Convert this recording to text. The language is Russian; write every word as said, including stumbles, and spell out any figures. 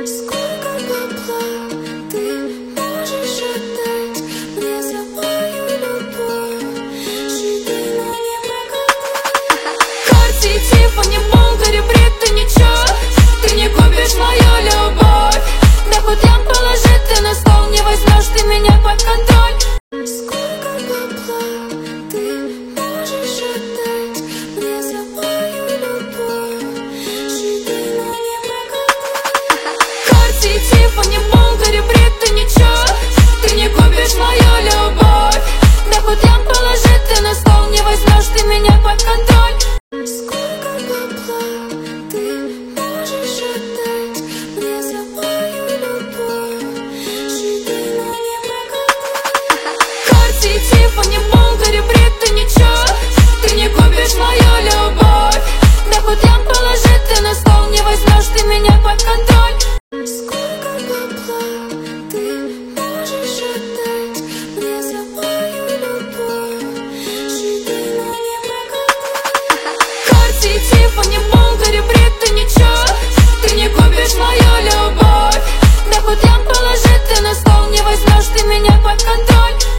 Сколько бабла ты можешь отдать мне за мою любовь? Живи, но не богата. Карти, Тиффани, Булгари, Брит, ты ничего, ты не купишь мою любовь. Да хоть лям положи ты на стол, не возьмешь ты меня под контроль. Сколько бабла ты можешь отдать мне за мою любовь? Живи, но не богата. Карти, Тиффани, Булгари, Брит, ты ничего, ты не купишь мою любовь. Да хоть лям положи ты на стол, не возьмешь ты меня под контроль. Сколько бабла ты можешь отдать мне за мою любовь? Живи, но не богата. Карти, Тиффани, Булгари, Брит, ты ничего, ты не купишь мою любовь. Да хоть лям положи ты на стол, не возьмешь ты меня под контроль. Сколько бабла ты можешь отдать мне за мою любовь? Живи, но не богата. Карти, Тиффани, Булгари, Брит, ты ничего, ты не купишь мою любовь. Да хоть лям положи ты на стол, не возьмешь ты меня под контроль.